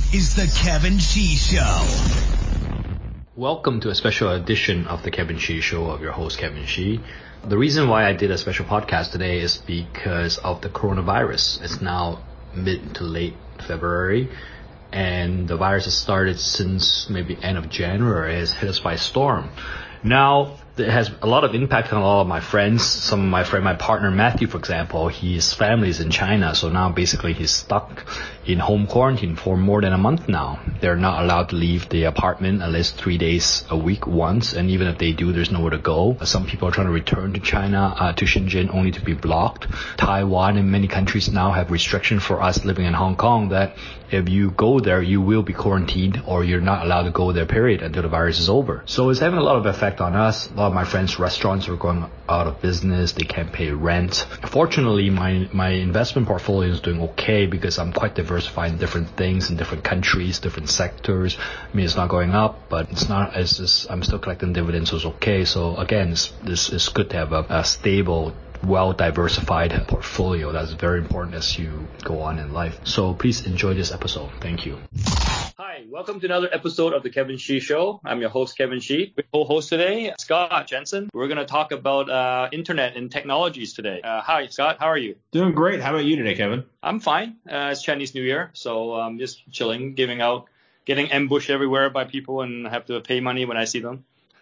is The Kevin Shi Show. Welcome to a special edition of The Kevin Shi Show of your host, Kevin Shi. The reason why I did a special podcast today is because of the coronavirus. It's now mid to late February, and the virus has started since maybe end of January. It has hit us by storm. Now, it has a lot of impact on a lot of my friends. Some of my partner Matthew, for example, his family is in China, so now basically he's stuck in home quarantine for more than a month now. They're not allowed to leave the apartment at least 3 days a week once, and even if they do, there's nowhere to go. Some people are trying to return to China, to Shenzhen, only to be blocked. Taiwan and many countries now have restrictions for us living in Hong Kong that if you go there, you will be quarantined or you're not allowed to go there, period, until the virus is over. So it's having a lot of effect on us. A lot of my friends' restaurants are going out of business. They can't pay rent. Fortunately, my investment portfolio is doing okay because I'm quite diversified in different things, in different countries, different sectors. I mean, it's not going up, but I'm still collecting dividends, so it's okay. So again, it's good to have a stable, well-diversified portfolio. That's very important as you go on in life. So please enjoy this episode. Thank you. Hi, welcome to another episode of The Kevin Shi Show. I'm your host, Kevin Shi. Our co-host today, Scott Jensen. We're going to talk about internet and technologies today. Hi, Scott. How are you? Doing great. How about you today, Kevin? I'm fine. It's Chinese New Year, so I'm just chilling, getting ambushed everywhere by people and have to pay money when I see them.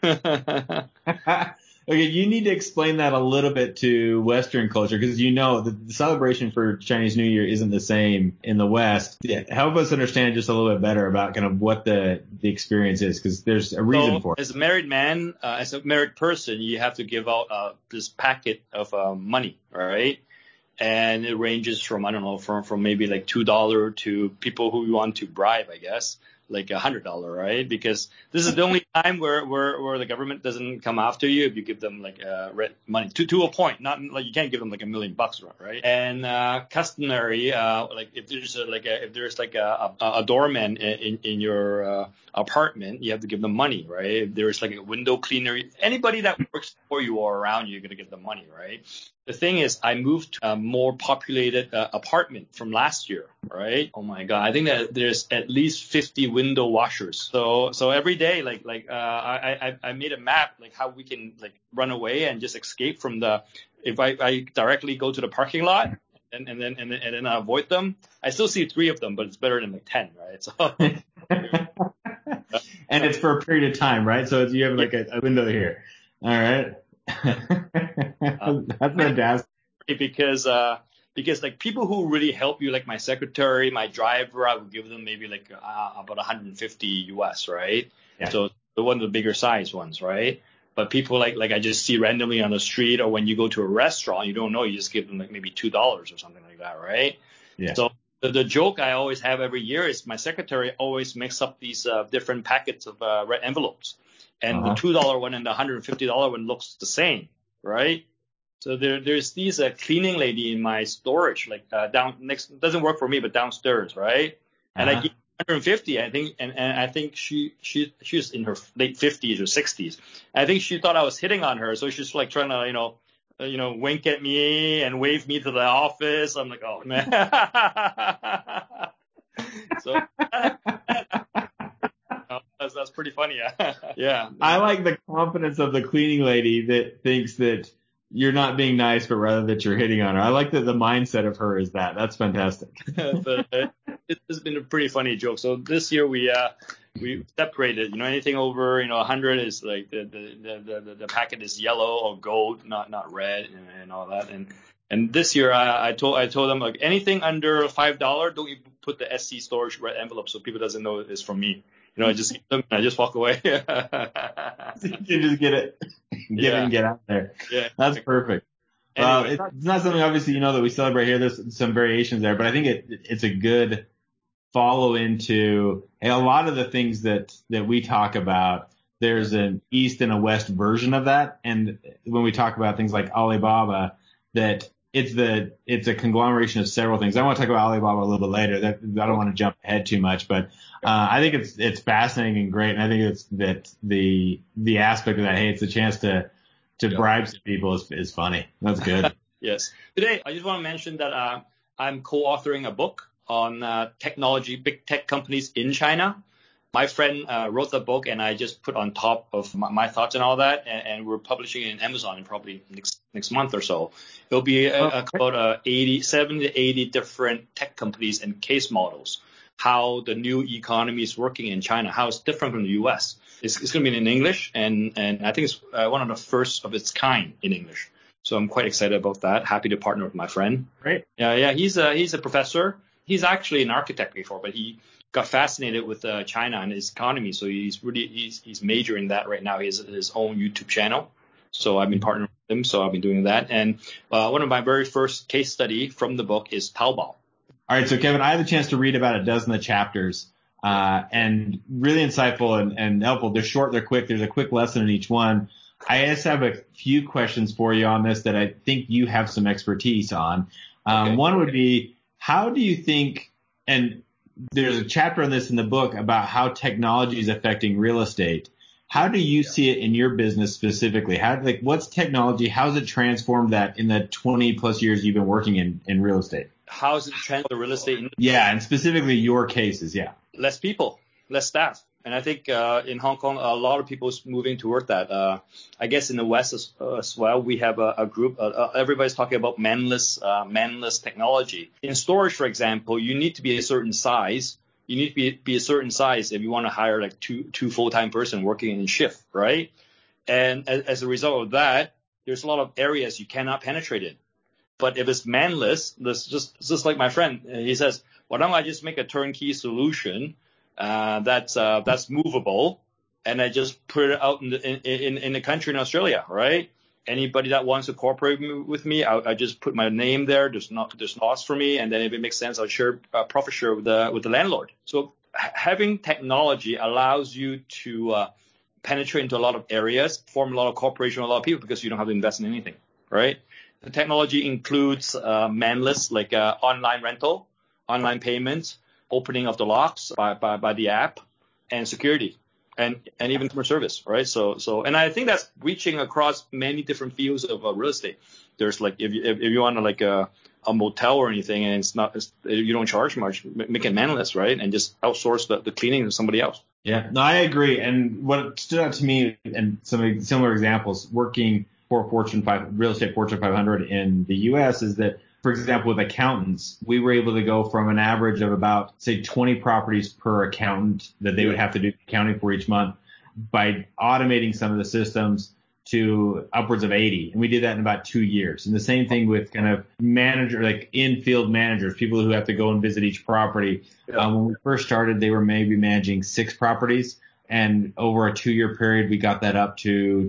Okay, you need to explain that a little bit to Western culture because you know the celebration for Chinese New Year isn't the same in the West. Help us understand just a little bit better about kind of what the experience is because there's a reason for it. As a married man, as a married person, you have to give out this packet of money, right? And it ranges from, I don't know, from maybe like $2 to people who you want to bribe, I guess, like $100, right? Because this is the only time where the government doesn't come after you if you give them like red money to a point. Not like you can't give them like $1 million, right? And customary, like if there's a doorman in your apartment, you have to give them money, right? If there's like a window cleaner, anybody that works for you or around you, you're gonna give them money, right? The thing is, I moved to a more populated apartment from last year, right? Oh my God, I think that there's at least 50 window washers. So every day, I made a map like how we can like run away and just escape from if I directly go to the parking lot and then I avoid them. I still see 3 of them, but it's better than like 10, right? So. And it's for a period of time, right? So you have like a window here. All right. That's fantastic. Because like people who really help you, like my secretary, my driver, I would give them maybe like about 150 US, right? Yeah. So the one of the bigger size ones, right? But people like I just see randomly on the street or when you go to a restaurant, you don't know, you just give them like maybe $2 or something like that, right? Yeah. So the joke I always have every year is my secretary always mix up these different packets of red envelopes. And the $2 one and the $150 one looks the same, right? So there's these cleaning lady in my storage, like down next, doesn't work for me, but downstairs, right? And I give 150, I think, and I think she's in her late 50s or 60s. I think she thought I was hitting on her, so she's like trying to, wink at me and wave me to the office. I'm like, oh man. So. That's pretty funny. Yeah. I like the confidence of the cleaning lady that thinks that you're not being nice, but rather that you're hitting on her. I like that the mindset of her is that. That's fantastic. But it has been a pretty funny joke. So this year we separated. Anything over 100 is like the packet is yellow or gold, not red and all that. And this year I told them like anything under $5, don't you put the SC storage red envelope so people doesn't know it's from me. I just walk away. You just get it and get out there. Yeah, that's perfect. Anyway, it's not something obviously that we celebrate here. There's some variations there, but I think it's a good follow into a lot of the things that we talk about. There's an East and a West version of that, and when we talk about things like Alibaba, that it's a conglomeration of several things. I want to talk about Alibaba a little bit later. I don't want to jump ahead too much, but I think it's fascinating and great, and I think it's that the aspect of that, hey, it's a chance to bribe some people is funny. That's good. Yes. Today, I just want to mention that I'm co-authoring a book on technology, big tech companies in China. My friend wrote the book, and I just put on top of my thoughts and all that, and we're publishing it in Amazon in probably next month or so. It'll be about 70 to 80 different tech companies and case models, how the new economy is working in China, how it's different from the U.S. It's going to be in English, and I think it's one of the first of its kind in English. So I'm quite excited about that. Happy to partner with my friend. Great. Yeah. He's a professor. He's actually an architect before, but he got fascinated with China and its economy. So he's majoring in that right now. He has his own YouTube channel. So I've been partnering with him. So I've been doing that. And one of my very first case study from the book is Taobao. All right. So Kevin, I had a chance to read about a dozen of the chapters, and really insightful and helpful. They're short. They're quick. There's a quick lesson in each one. I just have a few questions for you on this that I think you have some expertise on. Okay. One would be, how do you think, and there's a chapter on this in the book about how technology is affecting real estate. How do you see it in your business specifically? What's technology? How's it transformed that in the 20 plus years you've been working in real estate? How's it transformed the real estate? Yeah, and specifically your cases, yeah. Less people, less staff. And I think in Hong Kong, a lot of people is moving toward that. I guess in the West as well, we have a group. Everybody's talking about manless technology. In storage, for example, you need to be a certain size. You need to be a certain size if you want to hire like two full-time person working in shift, right? And as a result of that, there's a lot of areas you cannot penetrate in. But if it's manless, this just like my friend, he says, why don't I just make a turnkey solution that's movable, and I just put it out in the country in Australia, right? Anybody that wants to cooperate with me, I just put my name there. There's cost for me, and then if it makes sense, I'll share profit share with the landlord. So having technology allows you to penetrate into a lot of areas, form a lot of cooperation with a lot of people because you don't have to invest in anything, right? The technology includes manless, like online rental, online payments, opening of the locks by the app, and security, and even customer service, right? So and I think that's reaching across many different fields of real estate. There's like if you want to like a motel or anything, and you don't charge much, make it manless, right? And just outsource the cleaning to somebody else. Yeah, no, I agree. And what stood out to me, and some similar examples, working for real estate Fortune 500 in the U.S. is that, for example, with accountants, we were able to go from an average of about, say, 20 properties per accountant that they would have to do accounting for each month by automating some of the systems to upwards of 80. And we did that in about 2 years. And the same thing with kind of like in-field managers, people who have to go and visit each property. Yeah. When we first started, they were maybe managing 6 properties. And over a 2-year period, we got that up to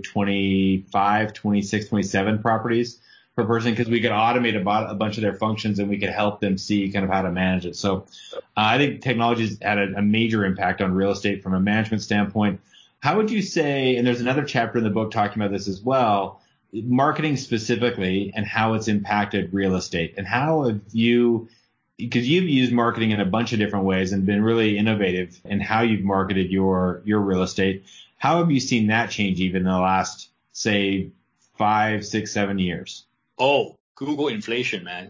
25, 26, 27 properties per person, because we could automate a bunch of their functions and we could help them see kind of how to manage it. So I think technology's had a major impact on real estate from a management standpoint. How would you say, and there's another chapter in the book talking about this as well, marketing specifically and how it's impacted real estate, and how have you, because you've used marketing in a bunch of different ways and been really innovative in how you've marketed your real estate. How have you seen that change even in the last, say, 5, 6, 7 years? Oh, Google inflation, man.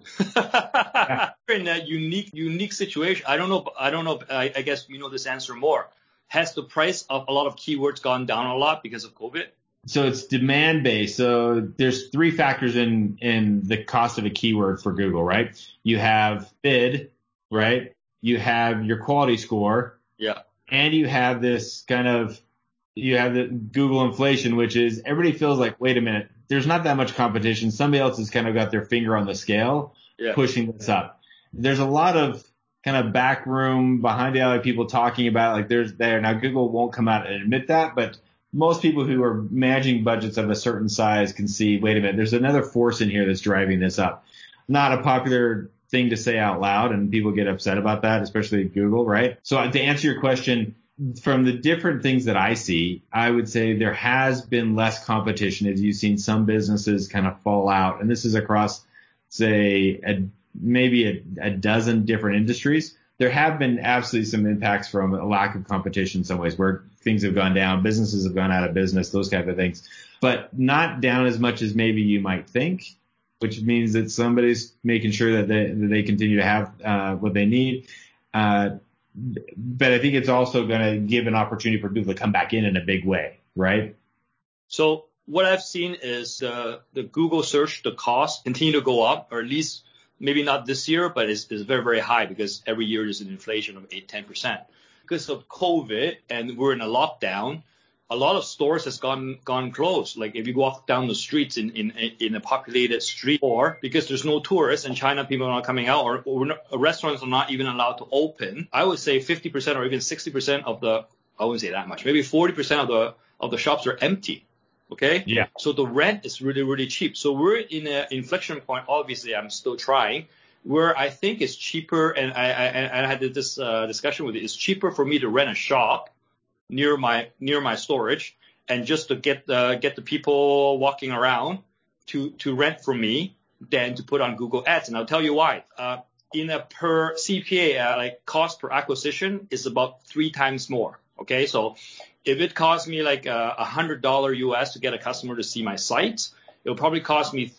In that unique situation, I don't know. I guess you know this answer more. Has the price of a lot of keywords gone down a lot because of COVID? So it's demand based. So there's 3 factors in the cost of a keyword for Google, right? You have bid, right? You have your quality score. Yeah. And you have this you have the Google inflation, which is everybody feels like, wait a minute, there's not that much competition. Somebody else has kind of got their finger on the scale, pushing this up. There's a lot of kind of backroom, behind the alley people talking about like now Google won't come out and admit that, but most people who are managing budgets of a certain size can see, wait a minute, there's another force in here that's driving this up. Not a popular thing to say out loud, and people get upset about that, especially Google, right? So to answer your question, from the different things that I see, I would say there has been less competition as you've seen some businesses kind of fall out. And this is across, say, maybe a dozen different industries. There have been absolutely some impacts from a lack of competition in some ways where things have gone down, businesses have gone out of business, those kind of things, but not down as much as maybe you might think. which means that somebody's making sure that they continue to have what they need. But I think it's also going to give an opportunity for people to come back in a big way, right? So what I've seen is the Google search, the cost continue to go up, or at least maybe not this year, but it's very, very high because every year there's an inflation of 8-10%. Because of COVID and we're in a lockdown, a lot of stores has gone closed. Like if you walk down the streets in a populated street, or because there's no tourists in China, people are not coming out, or restaurants are not even allowed to open, I would say 50% or even 60% of I wouldn't say that much, maybe 40% of the shops are empty. Okay. Yeah. So the rent is really, really cheap. So we're in an inflection point. Obviously, I'm still trying, where I think it's cheaper. And I had this discussion with it. It's cheaper for me to rent a shop near my storage, and just to get the people walking around to rent from me than to put on Google Ads. And I'll tell you why. In a per CPA, like cost per acquisition is about 3 times more. Okay. So if it costs me like $100 US to get a customer to see my site, it'll probably cost me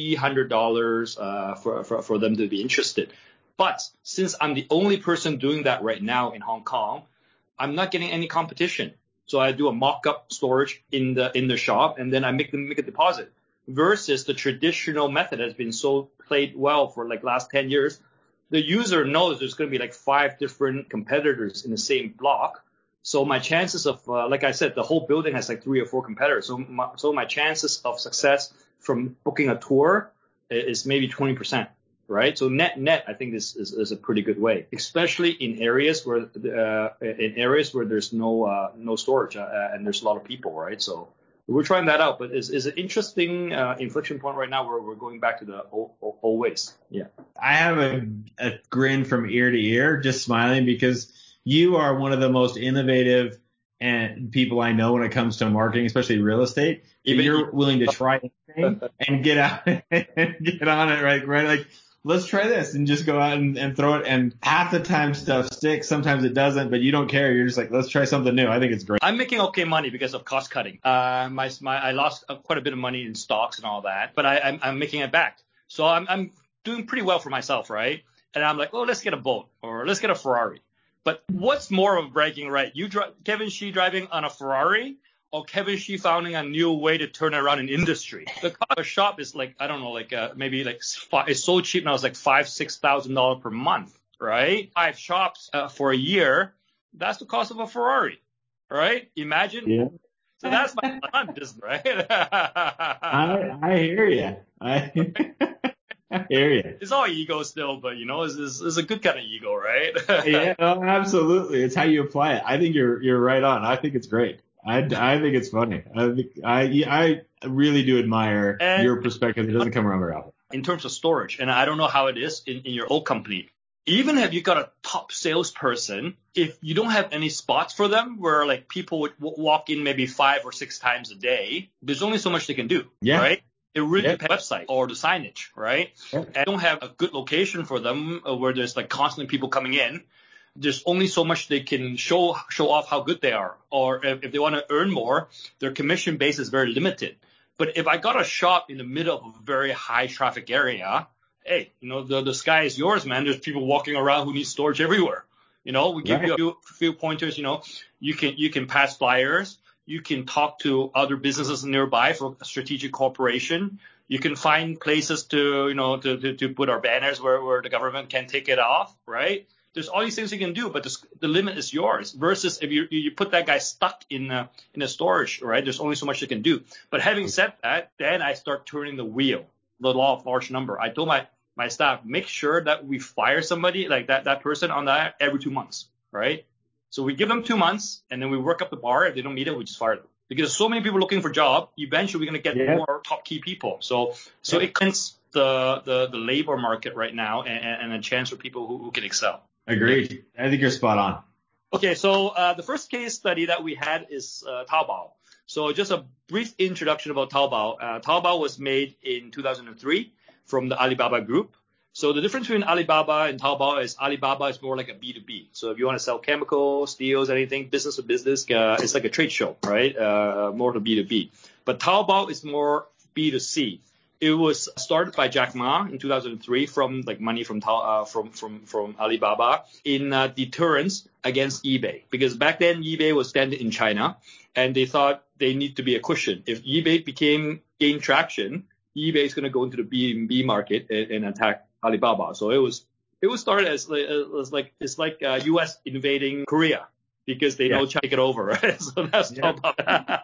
$300 for them to be interested. But since I'm the only person doing that right now in Hong Kong, I'm not getting any competition. So I do a mock-up storage in the shop, and then I make a deposit. Versus the traditional method has been so played well for like last 10 years. The user knows there's going to be like 5 different competitors in the same block. So my chances of, like I said, the whole building has like 3 or 4 competitors. So my chances of success from booking a tour is maybe 20%, right? So net, I think this is a pretty good way, especially in areas where there's no storage and there's a lot of people, right? So we're trying that out, but it's an interesting inflection point right now where we're going back to the old ways. Yeah. I have a grin from ear to ear, just smiling because you are one of the most innovative and people I know when it comes to marketing, especially real estate. You're willing to try anything and get out and get on it, right? Like, let's try this and just go out and throw it. And half the time stuff sticks. Sometimes it doesn't, but you don't care. You're just like, let's try something new. I think it's great. I'm making okay money because of cost cutting. I lost quite a bit of money in stocks and all that, but I'm making it back. So I'm doing pretty well for myself, right? And I'm like, oh, let's get a boat or let's get a Ferrari. But what's more of a bragging right? Kevin Shi driving on a Ferrari, or Kevin Shi founding a new way to turn around an industry? The cost of a shop is like, I don't know, like maybe like it's so cheap now. It's like $5,000-$6,000 per month, right? 5 shops for a year. That's the cost of a Ferrari, right? Imagine. Yeah. So that's my fun business, right? I hear you. I hear you. It's all ego still, but it's a good kind of ego, right? Yeah, no, absolutely. It's how you apply it. I think you're right on. I think it's great. I think it's funny. I really do admire your perspective. It doesn't come around very often. In terms of storage, and I don't know how it is in your old company. Even if you got a top salesperson, if you don't have any spots for them where like people would walk in maybe 5 or 6 times a day, there's only so much they can do, right? It really depends on the website or the signage, right? Yeah. And I don't have a good location for them where there's like constantly people coming in. There's only so much they can show off how good they are. Or if they want to earn more, their commission base is very limited. But if I got a shop in the middle of a very high traffic area, hey, the sky is yours, man. There's people walking around who need storage everywhere. We give you a few pointers. You can pass flyers. You can talk to other businesses nearby for a strategic cooperation. You can find places to put our banners where the government can take it off, right? There's all these things you can do, but the limit is yours. Versus if you put that guy stuck in a storage, right? There's only so much you can do. But having said that, then I start turning the wheel, the law of large number. I told my staff, make sure that we fire somebody like that person on that every 2 months, right? So we give them 2 months, and then we work up the bar. If they don't meet it, we just fire them. Because so many people looking for a job, eventually we're going to get more top key people. So it cleans the labor market right now and a chance for people who can excel. Agreed. I think you're spot on. Okay, so the first case study that we had is Taobao. So just a brief introduction about Taobao. Taobao was made in 2003 from the Alibaba Group. So the difference between Alibaba and Taobao is Alibaba is more like a B2B. So if you want to sell chemicals, steels, anything, business to business, it's like a trade show, right? More to B2B. But Taobao is more B2C. It was started by Jack Ma in 2003 from like money from Alibaba in deterrence against eBay, because back then eBay was standing in China and they thought they need to be a cushion. If eBay gained traction, eBay is going to go into the B2B market and attack Alibaba. So it was started as like US invading Korea because they know China take it over, right? So that's Taobao.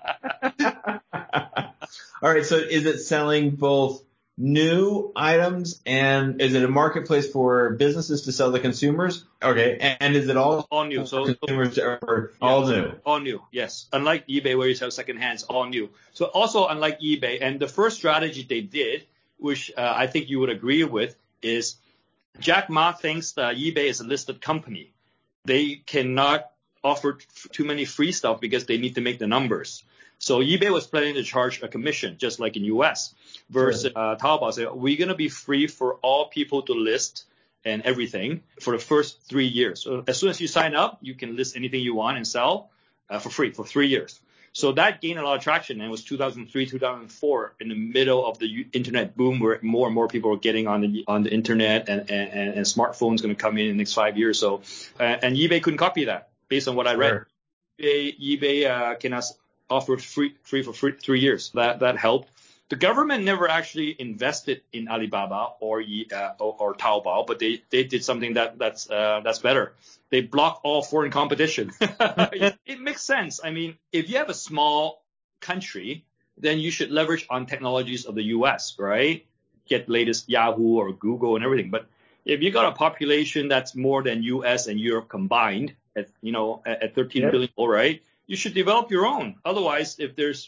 All right. So is it selling both new items and is it a marketplace for businesses to sell to consumers? Okay. And is it all new? So consumers are all new? All new. Yes. Unlike eBay where you sell second hands, all new. So also unlike eBay, and the first strategy they did, which I think you would agree with, is Jack Ma thinks that eBay is a listed company. They cannot offer too many free stuff because they need to make the numbers. So eBay was planning to charge a commission, just like in US, versus Taobao said, we're going to be free for all people to list and everything for the first 3 years. So as soon as you sign up, you can list anything you want and sell for free for 3 years. So that gained a lot of traction, and it was 2003, 2004, in the middle of the internet boom, where more and more people were getting on the internet, and smartphones going to come in the next 5 years. So and eBay couldn't copy that based on what I read. eBay cannot offer free for 3 years. That helped. The government never actually invested in Alibaba or Taobao, but they did something that's better. They blocked all foreign competition. It makes sense. I mean, if you have a small country, then you should leverage on technologies of the US, right? Get latest Yahoo or Google and everything. But if you got a population that's more than US and Europe combined, at 13 billion, all right, you should develop your own. Otherwise, if there's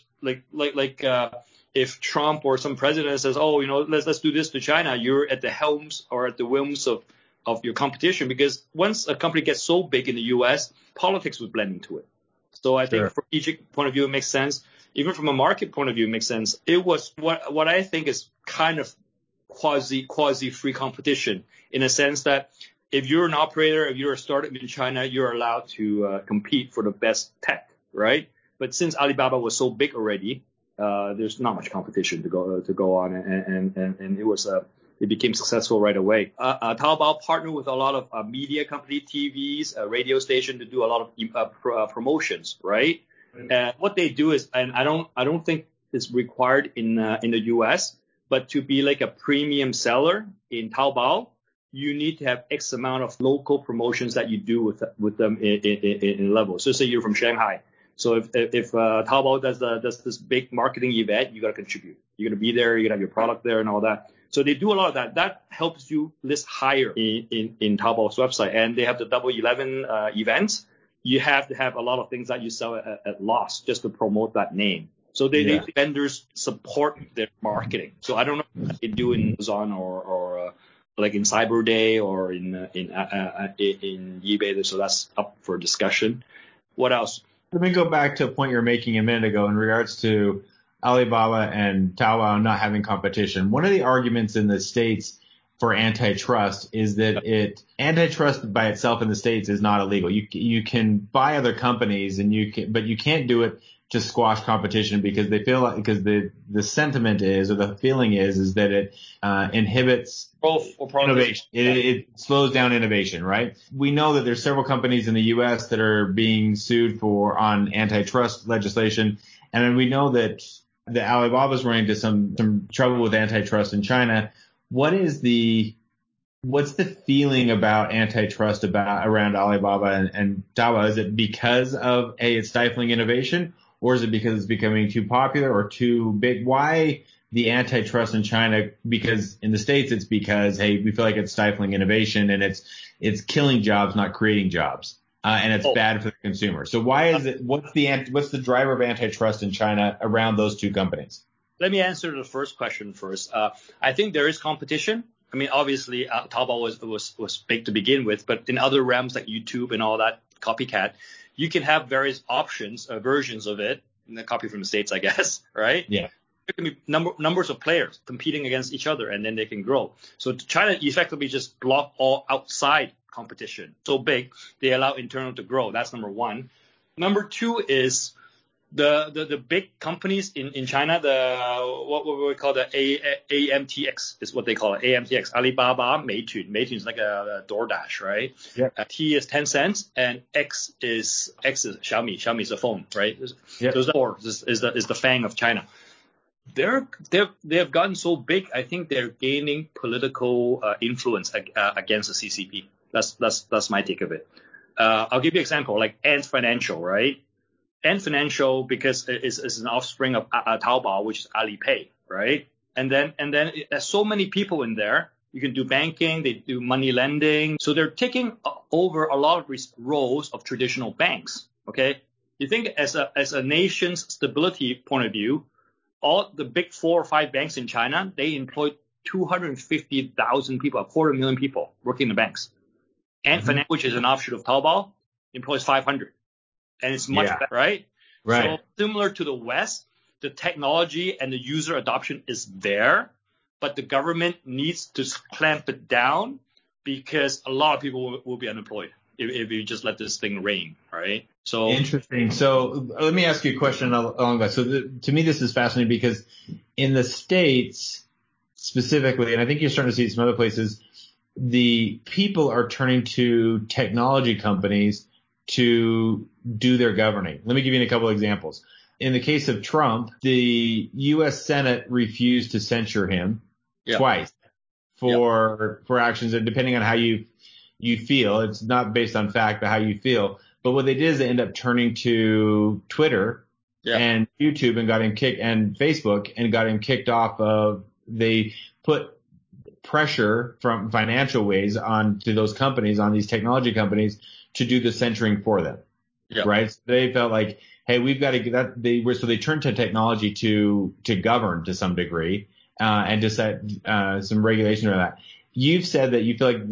if Trump or some president says, let's do this to China, you're at the helms or at the whims of your competition, because once a company gets so big in the U.S., politics would blend into it. So I think from a strategic point of view, it makes sense. Even from a market point of view, it makes sense. It was what I think is kind of quasi free competition, in a sense that if you're an operator, if you're a startup in China, you're allowed to compete for the best tech, right? But since Alibaba was so big already, there's not much competition to go on, and it became successful right away. Taobao partnered with a lot of media company, TVs, radio station, to do a lot of promotions, right? And what they do is, and I don't think it's required in the US, but to be like a premium seller in Taobao, you need to have X amount of local promotions that you do with them in level. So say you're from Shanghai. So if Taobao does this big marketing event, you got to contribute. You're going to be there. You're going to have your product there and all that. So they do a lot of that. That helps you list higher in Taobao's website. And they have the Double 11 events. You have to have a lot of things that you sell at loss just to promote that name. So vendors support their marketing. So I don't know what they do in Amazon or like in Cyber Day or in eBay. So that's up for discussion. What else? Let me go back to a point you were making a minute ago in regards to Alibaba and Taobao not having competition. One of the arguments in the States for antitrust is that antitrust by itself in the States is not illegal. You can buy other companies but you can't do it to squash competition, because they feel like, because the sentiment is, or the feeling is that it inhibits innovation. It slows down innovation, right? We know that there's several companies in the U.S. that are being sued on antitrust legislation, and we know that the Alibaba's running into some trouble with antitrust in China. What's the feeling about antitrust around Alibaba and Taobao? Is it because of it's stifling innovation? Or is it because it's becoming too popular or too big? Why the antitrust in China? Because in the States, it's because, we feel like it's stifling innovation and it's killing jobs, not creating jobs. And it's bad for the consumer. So why is it, what's the driver of antitrust in China around those two companies? Let me answer the first question first. I think there is competition. I mean, obviously, Taobao was big to begin with, but in other realms like YouTube and all that, copycat, you can have various options, versions of it, and a copy from the States, I guess, right? Yeah. There can be numbers of players competing against each other, and then they can grow. So China effectively just block all outside competition. So big, they allow internal to grow. That's number one. Number two is The big companies in China, what we call the AMTX is what they call it. AMTX, Alibaba, Meituan. Meituan is like a DoorDash, right? Yeah. T is Tencent, and X is Xiaomi. Xiaomi is a phone, right? Yeah. Those four is the FANG of China. They have gotten so big. I think they're gaining political influence against the CCP. That's my take of it. I'll give you an example, like Ant Financial, right? Ant Financial, because it's an offspring of Taobao, which is Alipay, right? And then there's so many people in there. You can do banking, they do money lending. So they're taking over a lot of roles of traditional banks. Okay, you think as a nation's stability point of view, all the big 4 or 5 banks in China, they employ 250,000 people, 250,000 people working in the banks. Ant Financial, which is an offshoot of Taobao, employs 500. And it's much better, right? Right. So similar to the West, the technology and the user adoption is there, but the government needs to clamp it down because a lot of people will be unemployed if you just let this thing reign, right? So interesting. So let me ask you a question along that. So to me, this is fascinating because in the States specifically, and I think you're starting to see some other places, the people are turning to technology companies to do their governing. Let me give you a couple of examples. In the case of Trump, the U.S. Senate refused to censure him twice for actions that, depending on how you feel, it's not based on fact, but how you feel. But what they did is they end up turning to Twitter and YouTube and got him kicked, and Facebook, and got him kicked off of. They put pressure from financial ways on to those companies, on these technology companies, to do the censoring for them. Right? So they felt like, hey, we've got to get that. So they turned to technology to govern to some degree, and to set some regulation around that. You've said that you feel like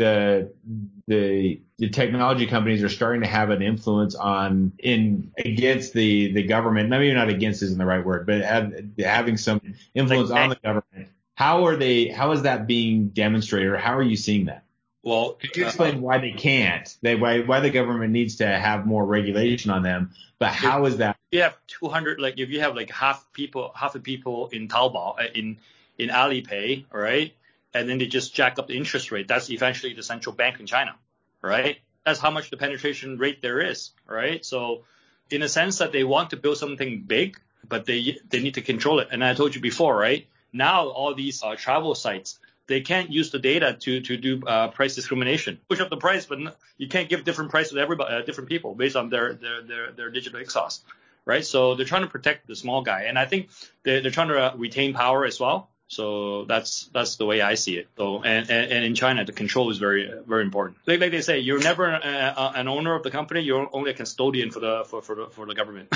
the technology companies are starting to have an influence against the government. Maybe not against isn't the right word, but having some influence on the government. How is that being demonstrated, or how are you seeing that? Well, could you explain why they can't? Why the government needs to have more regulation on them? But how is that? You have 200, like if you have like half the people in Taobao, in Alipay, right? And then they just jack up the interest rate. That's eventually the central bank in China, right? That's how much the penetration rate there is, right? So in a sense that they want to build something big, but they need to control it. And I told you before, right? Now all these travel sites, they can't use the data to do price discrimination. Push up the price, but you can't give different price to everybody, different people based on their digital exhaust, right? So they're trying to protect the small guy, and I think they're trying to retain power as well. So that's the way I see it. So and in China, the control is very very important. Like they say, you're never an owner of the company. You're only a custodian for the government.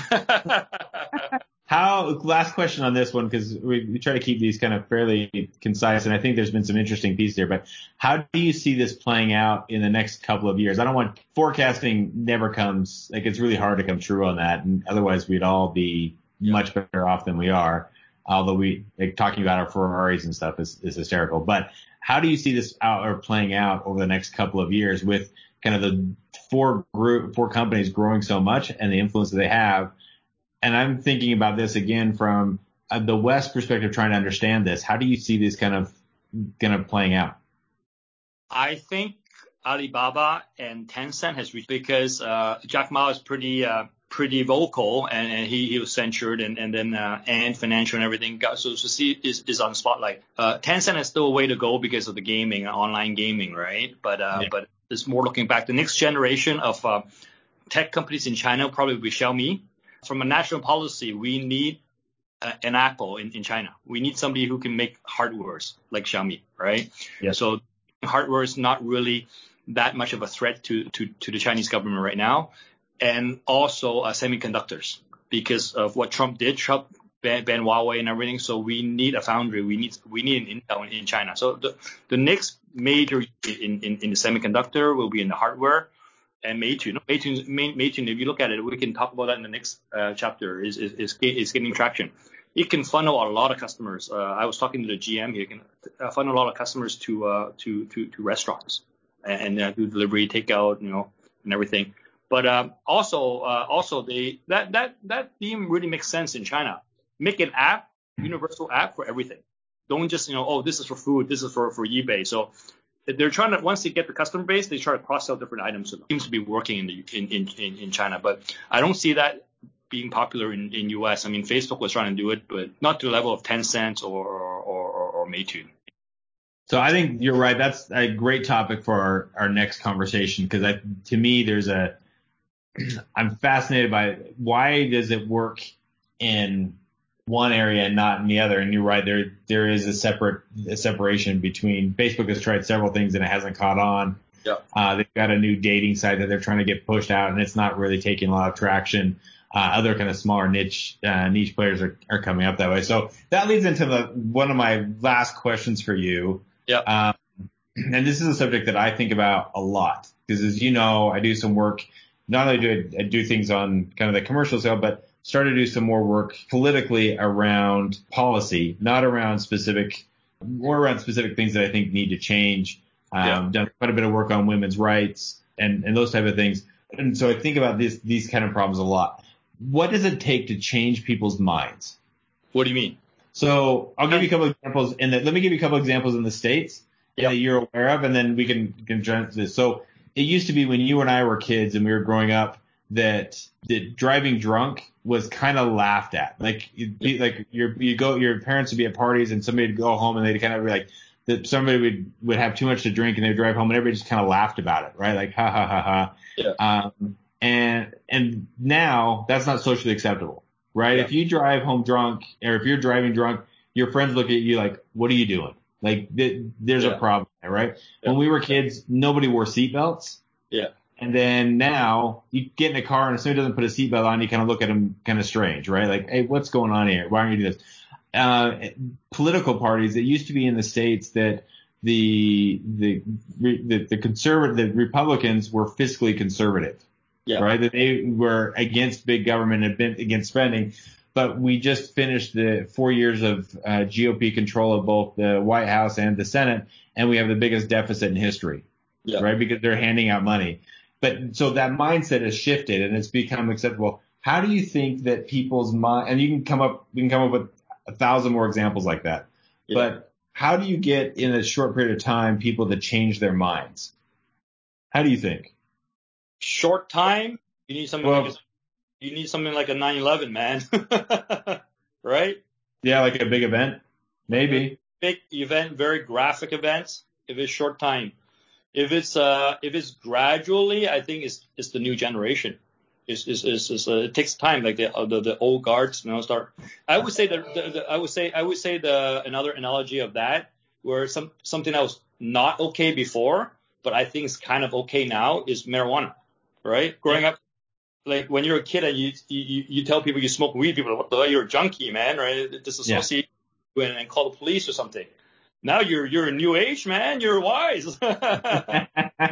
Last question on this one, because we try to keep these kind of fairly concise, and I think there's been some interesting pieces here, but how do you see this playing out in the next couple of years? Forecasting never comes, like it's really hard to come true on that, and otherwise we'd all be much better off than we are, although talking about our Ferraris and stuff is hysterical. But how do you see this playing out over the next couple of years with kind of the four companies growing so much and the influence that they have? And I'm thinking about this again from the West perspective, trying to understand this. How do you see this kind of playing out? I think Alibaba and Tencent has reached, because Jack Ma is pretty vocal, and he was censured, and then Ant Financial and everything so see is on spotlight. Tencent has still a way to go because of the gaming, online gaming, right? But it's more looking back. The next generation of tech companies in China will probably be Xiaomi. From a national policy, we need an Apple in China. We need somebody who can make hardwares like Xiaomi, right? Yeah. So hardware is not really that much of a threat to the Chinese government right now. And also semiconductors, because of what Trump did. Trump banned Huawei and everything. So we need a foundry. We need an Intel in China. So the next major in the semiconductor will be in the hardware. And Meituan, if you look at it, we can talk about that in the next chapter, is getting traction. It can funnel a lot of customers. I was talking to the GM here. It can funnel a lot of customers to restaurants and do delivery, takeout, and everything. But also that theme really makes sense in China. Make an app, universal app for everything. Don't just this is for food, this is for eBay. So they're trying to, once they get the customer base, they try to cross sell different items. So it seems to be working in China, but I don't see that being popular in US. I mean, Facebook was trying to do it, but not to the level of Tencent or Meituan. So I think you're right. That's a great topic for our next conversation, because to me, I'm fascinated by why does it work in one area and not in the other. And you're right, there is a separation between. Facebook has tried several things and it hasn't caught on. Yeah. They've got a new dating site that they're trying to get pushed out, and it's not really taking a lot of traction. Other kind of smaller niche players are coming up that way. So that leads into one of my last questions for you. Yeah. And this is a subject that I think about a lot, because as you know, I do some work. Not only do I do things on kind of the commercial side, but started to do some more work politically around policy, not around more around specific things that I think need to change. Done quite a bit of work on women's rights and those type of things. And so I think about these kind of problems a lot. What does it take to change people's minds? What do you mean? So I'll give you a couple of examples let me give you a couple of examples in the States that you're aware of, and then we can jump to this. So it used to be when you and I were kids and we were growing up that driving drunk was kind of laughed at. Like your parents would be at parties and somebody would go home and they'd kind of be like, that somebody would have too much to drink and they'd drive home and everybody just kind of laughed about it, right? Like, ha ha ha ha. Yeah. And now that's not socially acceptable, right? Yeah. If you drive home drunk, or if you're driving drunk, your friends look at you like, what are you doing? Like, there's a problem there, right? Yeah. When we were kids, nobody wore seatbelts. Yeah. And then now you get in a car and if somebody doesn't put a seatbelt on, you kind of look at them kind of strange, right? Like, hey, what's going on here? Why aren't you doing this? Political parties, it used to be in the States that the Republicans were fiscally conservative. Yeah. Right? That they were against big government and against spending. But we just finished the 4 years of GOP control of both the White House and the Senate, and we have the biggest deficit in history. Yeah. Right? Because they're handing out money. But so that mindset has shifted and it's become acceptable. How do you think that people's mind, and we can come up with 1,000 more examples like that. Yeah. But how do you get in a short period of time people to change their minds? How do you think? Short time? You need something like a 9/11, man. Right? Yeah, like a big event? Maybe. Big event, very graphic events. If it's short time. If it's gradually, I think it's the new generation. It takes time. Like the old guards, start. I would say another analogy of that, where something that was not okay before, but I think it's kind of okay now, is marijuana. Right? Growing up, like when you're a kid and you tell people you smoke weed, people are like, what the hell, you're a junkie, man, right? Disassociate and call the police or something. Now you're a new age, man. You're wise. Right?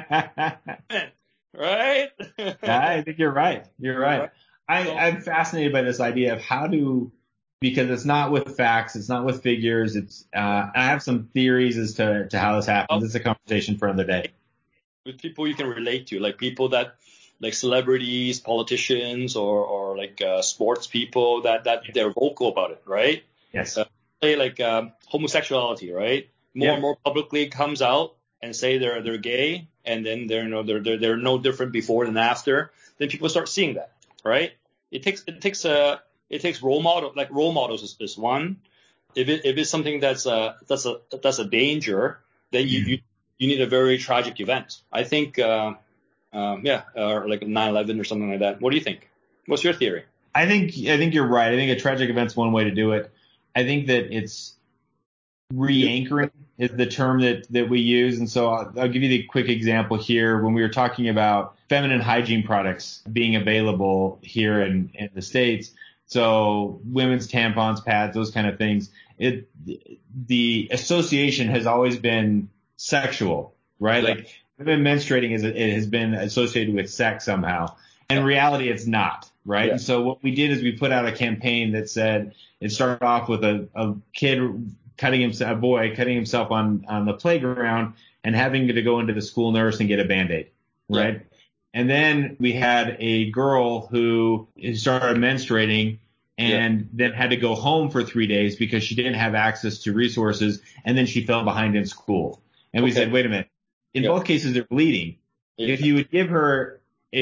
Yeah, I think you're right. You're right. I'm fascinated by this idea of because it's not with facts, it's not with figures. I have some theories as to how this happens. It's a conversation for another day. With people you can relate to, like people that, like celebrities, politicians, or like sports people that they're vocal about it, right? Yes. Like homosexuality, right? More and more publicly comes out and say they're gay, and then they're no different before than after. Then people start seeing that, right? It takes role model, like role models is one. If it's something that's a danger, then you need a very tragic event. I think or like 9/11 or something like that. What do you think? What's your theory? I think you're right. I think a tragic event's one way to do it. I think that it's re-anchoring is the term that we use. And so I'll give you the quick example here. When we were talking about feminine hygiene products being available here in the States, so women's tampons, pads, those kind of things, the association has always been sexual, right? Yeah. Like women menstruating it has been associated with sex somehow. In reality, it's not, right? Yeah. And so what we did is we put out a campaign that said, it started off with a boy cutting himself on the playground and having to go into the school nurse and get a Band-Aid, right? And then we had a girl who started menstruating and then had to go home for 3 days because she didn't have access to resources, and then she fell behind in school. And we said, wait a minute. In both cases, they're bleeding. If you would give her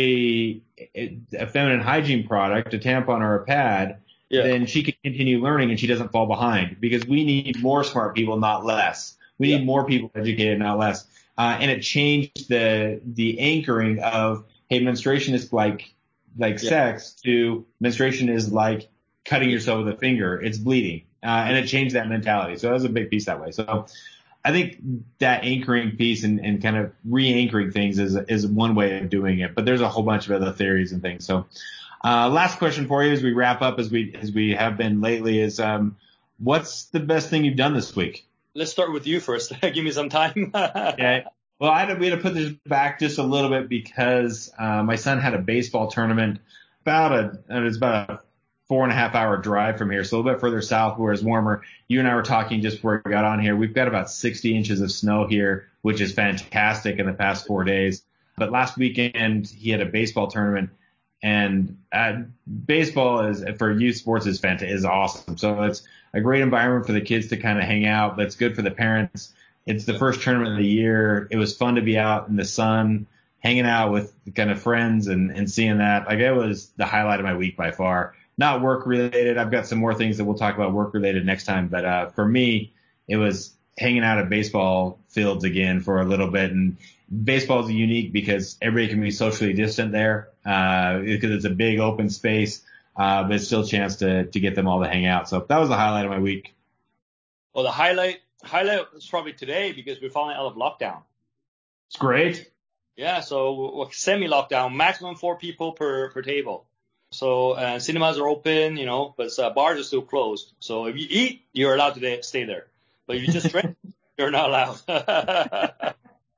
a feminine hygiene product, a tampon or a pad, then she can continue learning and she doesn't fall behind, because we need more smart people, not less. We need more people educated, not less. And it changed the anchoring of, hey, menstruation is like sex, to menstruation is like cutting yourself with a finger. It's bleeding. And it changed that mentality. So that was a big piece that way. So I think that anchoring piece and kind of re-anchoring things is one way of doing it. But there's a whole bunch of other theories and things. So last question for you as we wrap up, as we have been lately, is what's the best thing you've done this week? Let's start with you first. Give me some time. Okay. Well, we had to put this back just a little bit because my son had a baseball tournament it's about a 4.5 hour drive from here, so a little bit further south where it's warmer. You and I were talking just before we got on here. We've got about 60 inches of snow here, which is fantastic in the past 4 days. But last weekend he had a baseball tournament, and baseball for youth sports is awesome. So it's a great environment for the kids to kind of hang out. That's good for the parents. It's the first tournament of the year. It was fun to be out in the sun, hanging out with kind of friends and seeing that. Like, it was the highlight of my week by far. Not work related. I've got some more things that we'll talk about work related next time. But for me, it was hanging out at baseball fields again for a little bit. And baseball is unique because everybody can be socially distant there because it's a big open space, but it's still a chance to get them all to hang out. So that was the highlight of my week. Well, the highlight is probably today because we're finally out of lockdown. It's great. Yeah, so semi-lockdown, maximum 4 people per table. So cinemas are open, but bars are still closed. So if you eat, you're allowed to stay there. But if you just drink, you're not allowed.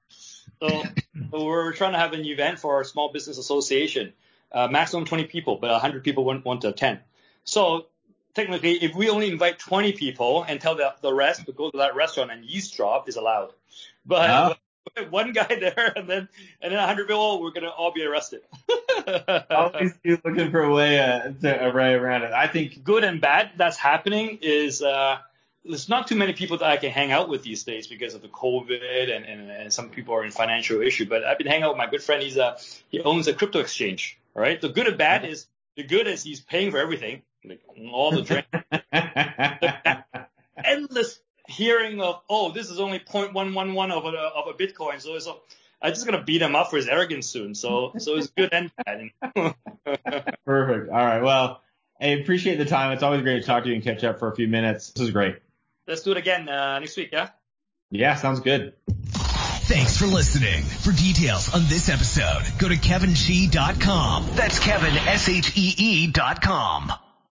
So we're trying to have an event for our small business association. Maximum 20 people, but 100 people want to attend. So technically, if we only invite 20 people and tell the rest to go to that restaurant and eavesdrop, is allowed. But one guy there and then 100 people, we're going to all be arrested. Always looking for a way around it. I think good and bad that's happening is there's not too many people that I can hang out with these days because of the COVID and some people are in financial issue. But I've been hanging out with my good friend. He owns a crypto exchange. All right. The good and bad is, the good is he's paying for everything, like all the drink. Endless hearing of, this is only 0.111 of a Bitcoin. So I'm just going to beat him up for his arrogance soon. So it's good and bad. Perfect. All right. Well, I appreciate the time. It's always great to talk to you and catch up for a few minutes. This is great. Let's do it again next week, yeah? Yeah, sounds good. Thanks for listening. For details on this episode, go to kevinshee.com. That's Kevin, SHEE.com.